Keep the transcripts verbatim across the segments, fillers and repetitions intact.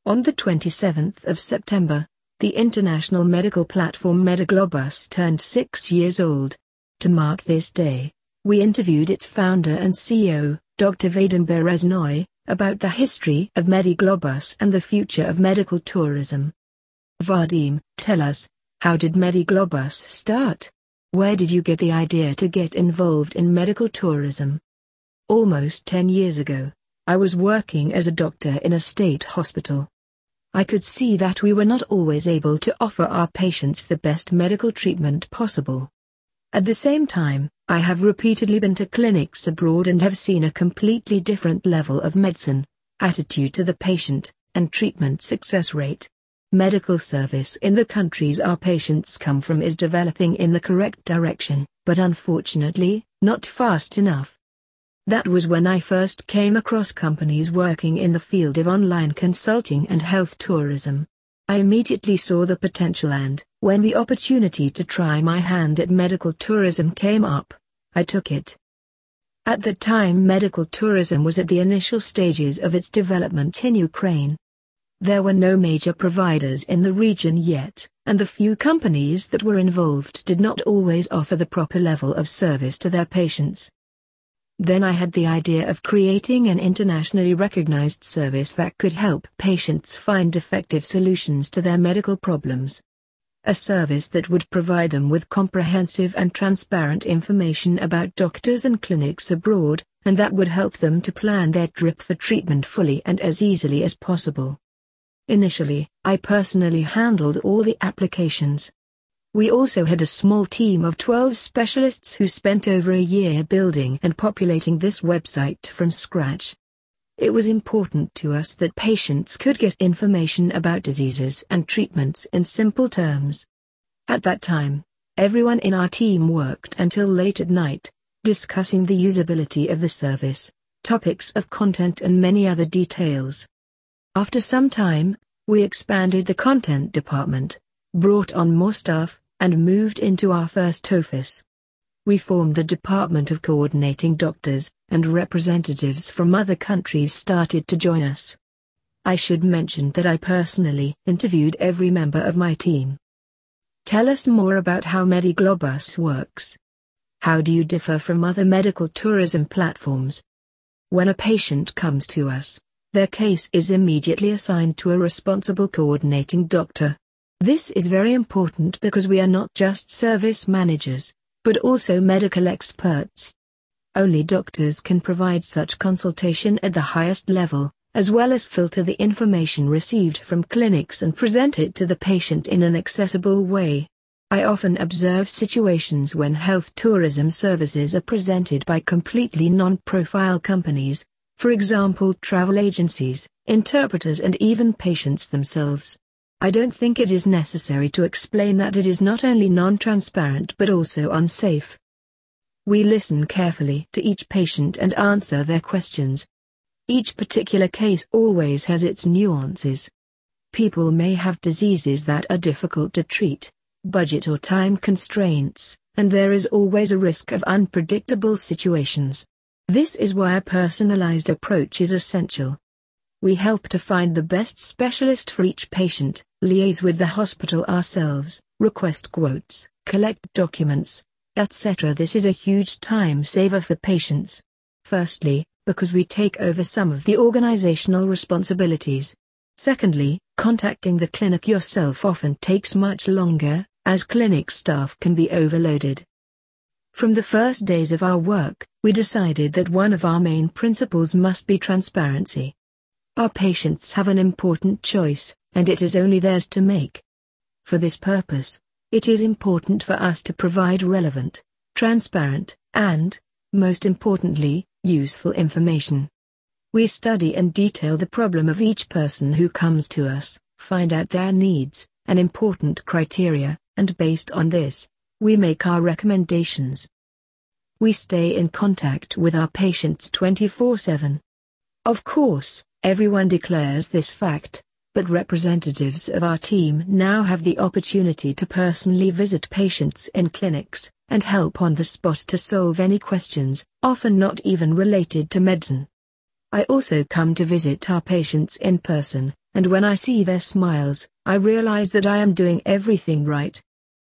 On the twenty-seventh of September, the international medical platform Mediglobus turned six years old. To mark this day, we interviewed its founder and C E O, Doctor Vadim Bereznoy, about the history of Mediglobus and the future of medical tourism. Vadim, tell us, how did Mediglobus start? Where did you get the idea to get involved in medical tourism? Almost ten years ago, I was working as a doctor in a state hospital. I could see that we were not always able to offer our patients the best medical treatment possible. At the same time, I have repeatedly been to clinics abroad and have seen a completely different level of medicine, attitude to the patient, and treatment success rate. Medical service in the countries our patients come from is developing in the correct direction, but unfortunately, not fast enough. That was when I first came across companies working in the field of online consulting and health tourism. I immediately saw the potential and, when the opportunity to try my hand at medical tourism came up, I took it. At the time, medical tourism was at the initial stages of its development in Ukraine. There were no major providers in the region yet, and the few companies that were involved did not always offer the proper level of service to their patients. Then I had the idea of creating an internationally recognized service that could help patients find effective solutions to their medical problems. A service that would provide them with comprehensive and transparent information about doctors and clinics abroad, and that would help them to plan their trip for treatment fully and as easily as possible. Initially, I personally handled all the applications. We also had a small team of twelve specialists who spent over a year building and populating this website from scratch. It was important to us that patients could get information about diseases and treatments in simple terms. At that time, everyone in our team worked until late at night, discussing the usability of the service, topics of content and many other details. After some time, we expanded the content department, brought on more staff, and moved into our first office. We formed the department of coordinating doctors, and representatives from other countries started to join us. I should mention that I personally interviewed every member of my team. Tell us more about how Mediglobus works. How do you differ from other medical tourism platforms? When a patient comes to us, their case is immediately assigned to a responsible coordinating doctor. This is very important because we are not just service managers, but also medical experts. Only doctors can provide such consultation at the highest level, as well as filter the information received from clinics and present it to the patient in an accessible way. I often observe situations when health tourism services are presented by completely non-profile companies, for example travel agencies, interpreters and even patients themselves. I don't think it is necessary to explain that it is not only non-transparent but also unsafe. We listen carefully to each patient and answer their questions. Each particular case always has its nuances. People may have diseases that are difficult to treat, budget or time constraints, and there is always a risk of unpredictable situations. This is why a personalized approach is essential. We help to find the best specialist for each patient, liaise with the hospital ourselves, request quotes, collect documents, et cetera. This is a huge time saver for patients. Firstly, because we take over some of the organizational responsibilities. Secondly, contacting the clinic yourself often takes much longer, as clinic staff can be overloaded. From the first days of our work, we decided that one of our main principles must be transparency. Our patients have an important choice, and it is only theirs to make. For this purpose, it is important for us to provide relevant, transparent, and, most importantly, useful information. We study and detail the problem of each person who comes to us, find out their needs, an important criteria, and based on this, we make our recommendations. We stay in contact with our patients twenty-four seven. Of course, everyone declares this fact, but representatives of our team now have the opportunity to personally visit patients in clinics, and help on the spot to solve any questions, often not even related to medicine. I also come to visit our patients in person, and when I see their smiles, I realize that I am doing everything right.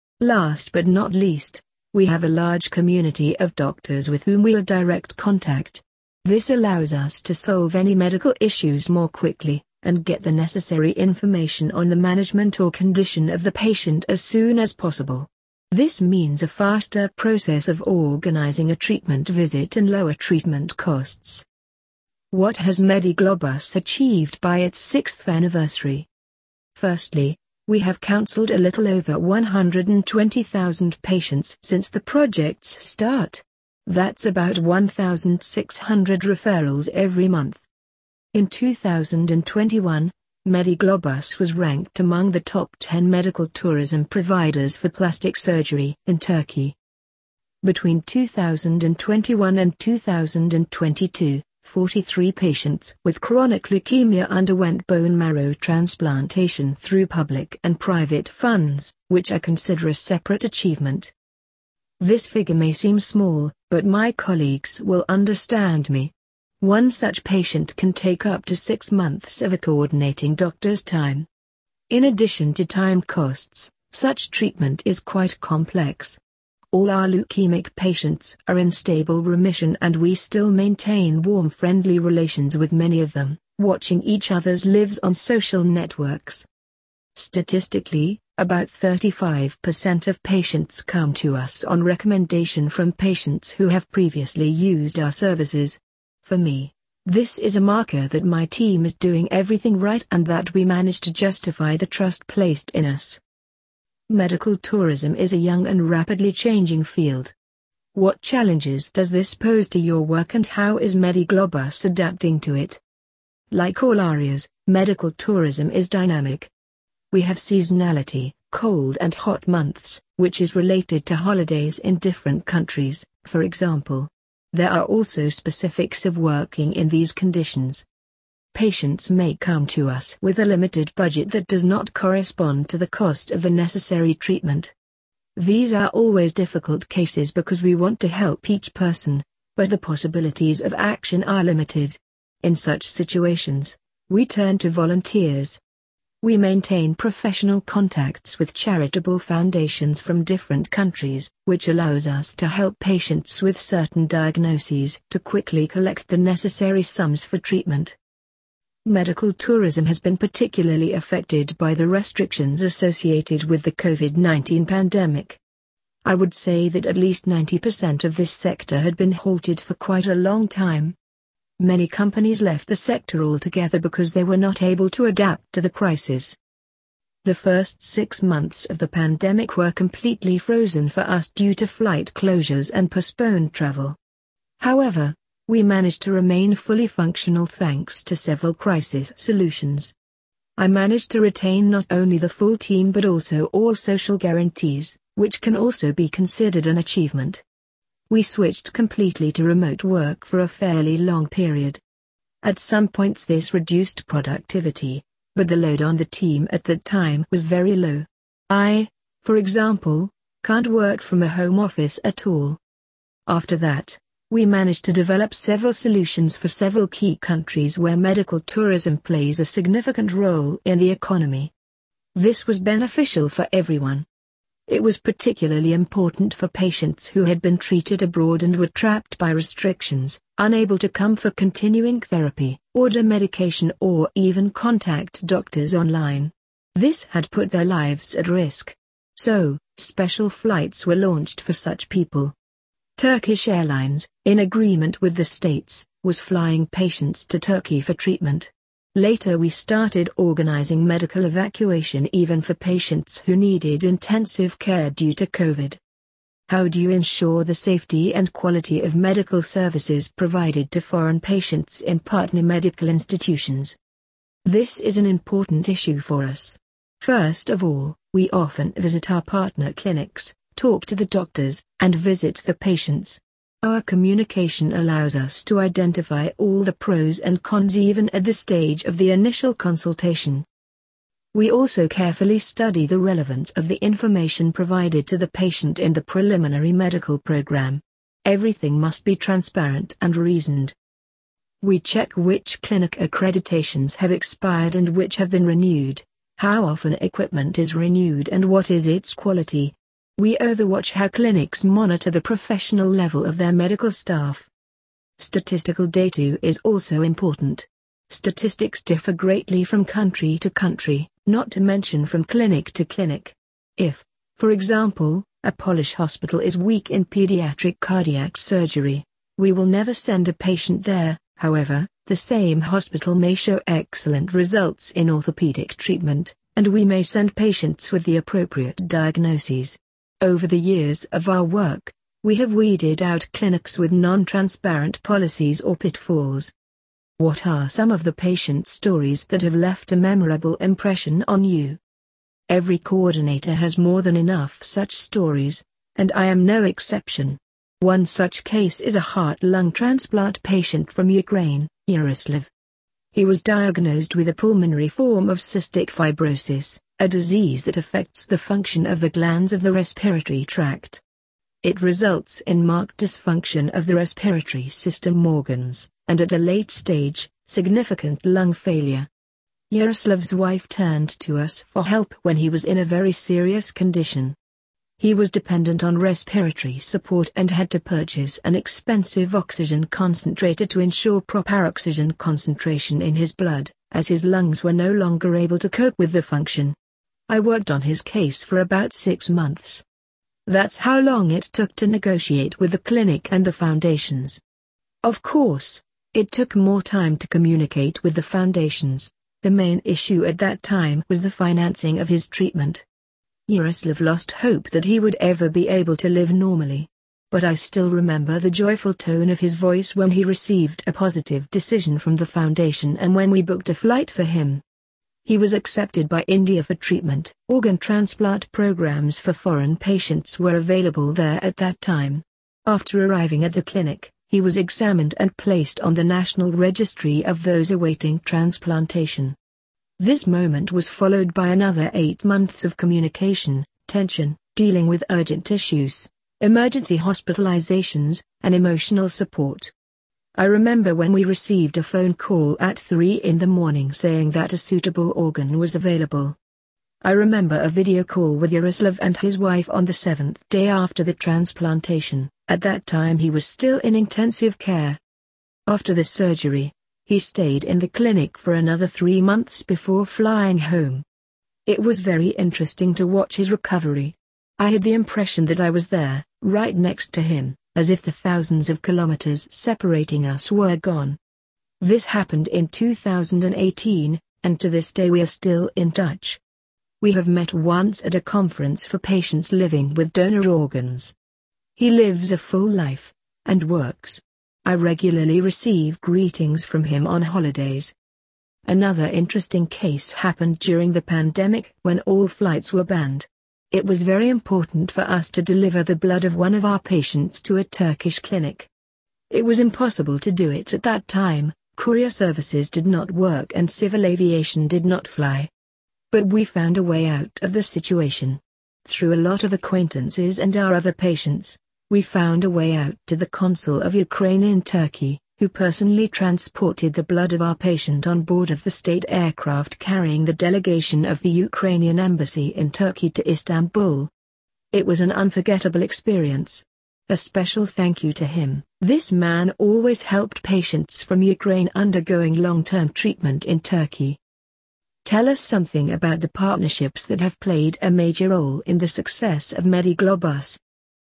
Last but not least, we have a large community of doctors with whom we are direct contact. This allows us to solve any medical issues more quickly, and get the necessary information on the management or condition of the patient as soon as possible. This means a faster process of organizing a treatment visit and lower treatment costs. What has Mediglobus achieved by its sixth anniversary? Firstly, we have counseled a little over one hundred twenty thousand patients since the project's start. That's about one thousand six hundred referrals every month. In two thousand twenty-one, Mediglobus was ranked among the top ten medical tourism providers for plastic surgery in Turkey. Between two thousand twenty-one and two thousand twenty-two, forty-three patients with chronic leukemia underwent bone marrow transplantation through public and private funds, which I consider a separate achievement. This figure may seem small, but my colleagues will understand me. One such patient can take up to six months of a coordinating doctor's time. In addition to time costs, such treatment is quite complex. All our leukemic patients are in stable remission and we still maintain warm friendly relations with many of them, watching each other's lives on social networks. Statistically, about thirty-five percent of patients come to us on recommendation from patients who have previously used our services. For me, this is a marker that my team is doing everything right and that we manage to justify the trust placed in us. Medical tourism is a young and rapidly changing field. What challenges does this pose to your work and how is Mediglobus adapting to it? Like all areas, medical tourism is dynamic. We have seasonality, cold and hot months, which is related to holidays in different countries, for example. There are also specifics of working in these conditions. Patients may come to us with a limited budget that does not correspond to the cost of the necessary treatment. These are always difficult cases because we want to help each person, but the possibilities of action are limited. In such situations, we turn to volunteers. We maintain professional contacts with charitable foundations from different countries, which allows us to help patients with certain diagnoses to quickly collect the necessary sums for treatment. Medical tourism has been particularly affected by the restrictions associated with the COVID nineteen pandemic. I would say that at least ninety percent of this sector had been halted for quite a long time. Many companies left the sector altogether because they were not able to adapt to the crisis. The first six months of the pandemic were completely frozen for us due to flight closures and postponed travel. However, we managed to remain fully functional thanks to several crisis solutions. I managed to retain not only the full team but also all social guarantees, which can also be considered an achievement. We switched completely to remote work for a fairly long period. At some points this reduced productivity, but the load on the team at that time was very low. I, for example, can't work from a home office at all. After that, we managed to develop several solutions for several key countries where medical tourism plays a significant role in the economy. This was beneficial for everyone. It was particularly important for patients who had been treated abroad and were trapped by restrictions, unable to come for continuing therapy, order medication or even contact doctors online. This had put their lives at risk. So, special flights were launched for such people. Turkish Airlines, in agreement with the states, was flying patients to Turkey for treatment. Later we started organizing medical evacuation even for patients who needed intensive care due to COVID. How do you ensure the safety and quality of medical services provided to foreign patients in partner medical institutions? This is an important issue for us. First of all, we often visit our partner clinics, talk to the doctors, and visit the patients. Our communication allows us to identify all the pros and cons even at the stage of the initial consultation. We also carefully study the relevance of the information provided to the patient in the preliminary medical program. Everything must be transparent and reasoned. We check which clinic accreditations have expired and which have been renewed, how often equipment is renewed and what is its quality. We overwatch how clinics monitor the professional level of their medical staff. Statistical data is also important. Statistics differ greatly from country to country, not to mention from clinic to clinic. If, for example, a Polish hospital is weak in pediatric cardiac surgery, we will never send a patient there. However, the same hospital may show excellent results in orthopedic treatment, and we may send patients with the appropriate diagnoses. Over the years of our work, we have weeded out clinics with non-transparent policies or pitfalls. What are some of the patient stories that have left a memorable impression on you? Every coordinator has more than enough such stories, and I am no exception. One such case is a heart-lung transplant patient from Ukraine, Yaroslav. He was diagnosed with a pulmonary form of cystic fibrosis, a disease that affects the function of the glands of the respiratory tract. It results in marked dysfunction of the respiratory system organs, and at a late stage, significant lung failure. Yaroslav's wife turned to us for help when he was in a very serious condition. He was dependent on respiratory support and had to purchase an expensive oxygen concentrator to ensure proper oxygen concentration in his blood, as his lungs were no longer able to cope with the function. I worked on his case for about six months. That's how long it took to negotiate with the clinic and the foundations. Of course, it took more time to communicate with the foundations. The main issue at that time was the financing of his treatment. Yaroslav lost hope that he would ever be able to live normally. But I still remember the joyful tone of his voice when he received a positive decision from the foundation and when we booked a flight for him. He was accepted by India for treatment. Organ transplant programs for foreign patients were available there at that time. After arriving at the clinic, he was examined and placed on the National Registry of those awaiting transplantation. This moment was followed by another eight months of communication, tension, dealing with urgent issues, emergency hospitalizations, and emotional support. I remember when we received a phone call at three in the morning saying that a suitable organ was available. I remember a video call with Yaroslav and his wife on the seventh day after the transplantation. At that time he was still in intensive care. After the surgery, he stayed in the clinic for another three months before flying home. It was very interesting to watch his recovery. I had the impression that I was there, right next to him, as if the thousands of kilometers separating us were gone. This happened in two thousand eighteen, and to this day we are still in touch. We have met once at a conference for patients living with donor organs. He lives a full life, and works. I regularly receive greetings from him on holidays. Another interesting case happened during the pandemic when all flights were banned. It was very important for us to deliver the blood of one of our patients to a Turkish clinic. It was impossible to do it at that time, courier services did not work and civil aviation did not fly. But we found a way out of the situation. Through a lot of acquaintances and our other patients, we found a way out to the consul of Ukraine in Turkey, who personally transported the blood of our patient on board of the state aircraft carrying the delegation of the Ukrainian embassy in Turkey to Istanbul. It was an unforgettable experience. A special thank you to him. This man always helped patients from Ukraine undergoing long-term treatment in Turkey. Tell us something about the partnerships that have played a major role in the success of Mediglobus.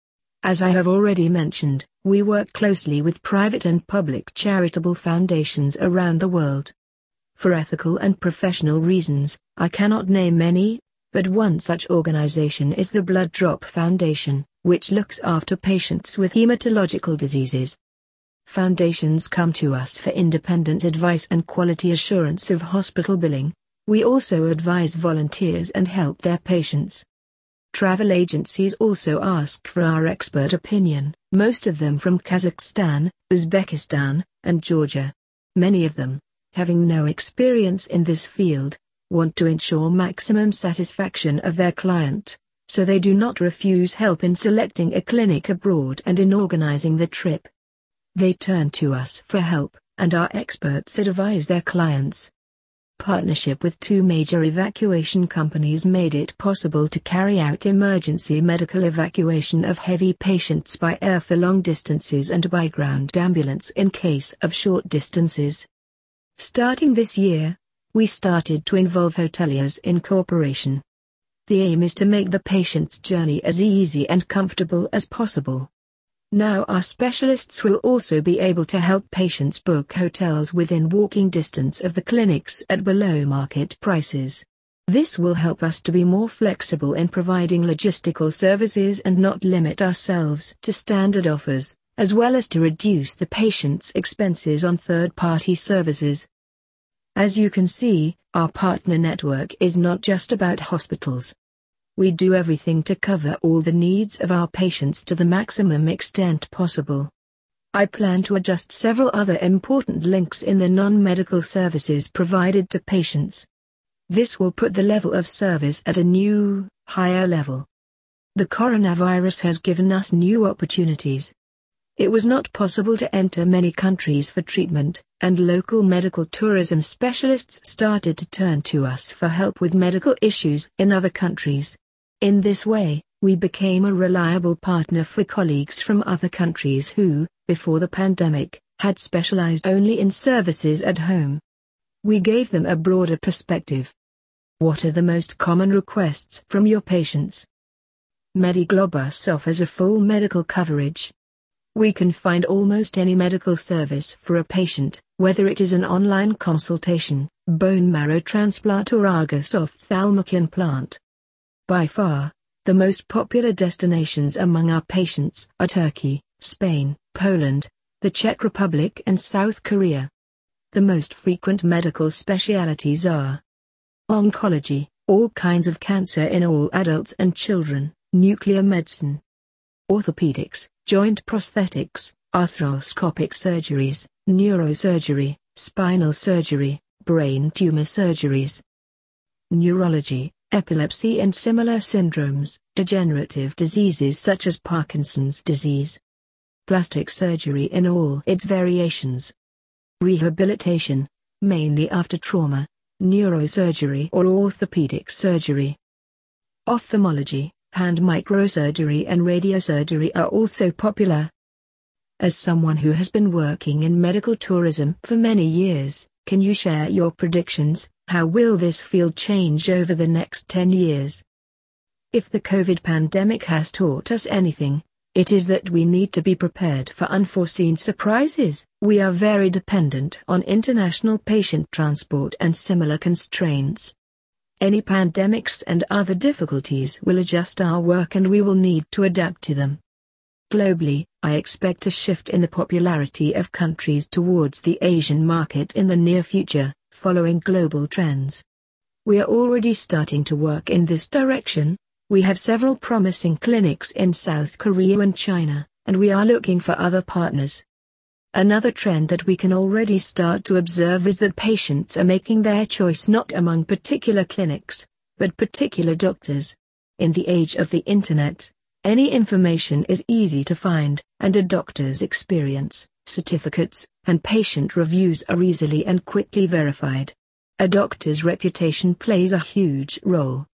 As I have already mentioned, we work closely with private and public charitable foundations around the world. For ethical and professional reasons, I cannot name any, but one such organization is the Blood Drop Foundation, which looks after patients with hematological diseases. Foundations come to us for independent advice and quality assurance of hospital billing. We also advise volunteers and help their patients. Travel agencies also ask for our expert opinion, most of them from Kazakhstan, Uzbekistan, and Georgia. Many of them, having no experience in this field, want to ensure maximum satisfaction of their client, so they do not refuse help in selecting a clinic abroad and in organizing the trip. They turn to us for help, and our experts advise their clients. Partnership with two major evacuation companies made it possible to carry out emergency medical evacuation of heavy patients by air for long distances and by ground ambulance in case of short distances. Starting this year, we started to involve hoteliers in cooperation. The aim is to make the patient's journey as easy and comfortable as possible. Now our specialists will also be able to help patients book hotels within walking distance of the clinics at below market prices. This will help us to be more flexible in providing logistical services and not limit ourselves to standard offers, as well as to reduce the patient's expenses on third-party services. As you can see, our partner network is not just about hospitals. We do everything to cover all the needs of our patients to the maximum extent possible. I plan to adjust several other important links in the non-medical services provided to patients. This will put the level of service at a new, higher level. The coronavirus has given us new opportunities. It was not possible to enter many countries for treatment, and local medical tourism specialists started to turn to us for help with medical issues in other countries. In this way, we became a reliable partner for colleagues from other countries who, before the pandemic, had specialized only in services at home. We gave them a broader perspective. What are the most common requests from your patients? Mediglobus offers a full medical coverage. We can find almost any medical service for a patient, whether it is an online consultation, bone marrow transplant or Argus ophthalmic implant. By far, the most popular destinations among our patients are Turkey, Spain, Poland, the Czech Republic and South Korea. The most frequent medical specialties are oncology, all kinds of cancer in all adults and children, nuclear medicine, orthopedics, joint prosthetics, arthroscopic surgeries, neurosurgery, spinal surgery, brain tumor surgeries, neurology, epilepsy and similar syndromes, degenerative diseases such as Parkinson's disease, plastic surgery in all its variations, rehabilitation, mainly after trauma, neurosurgery or orthopedic surgery, ophthalmology, hand microsurgery and radiosurgery are also popular. As someone who has been working in medical tourism for many years, can you share your predictions? How will this field change over the next ten years? If the COVID pandemic has taught us anything, it is that we need to be prepared for unforeseen surprises. We are very dependent on international patient transport and similar constraints. Any pandemics and other difficulties will adjust our work and we will need to adapt to them. Globally, I expect a shift in the popularity of countries towards the Asian market in the near future, following global trends. We are already starting to work in this direction. We have several promising clinics in South Korea and China, and we are looking for other partners. Another trend that we can already start to observe is that patients are making their choice not among particular clinics, but particular doctors. In the age of the internet, any information is easy to find, and a doctor's experience, certificates, and patient reviews are easily and quickly verified. A doctor's reputation plays a huge role.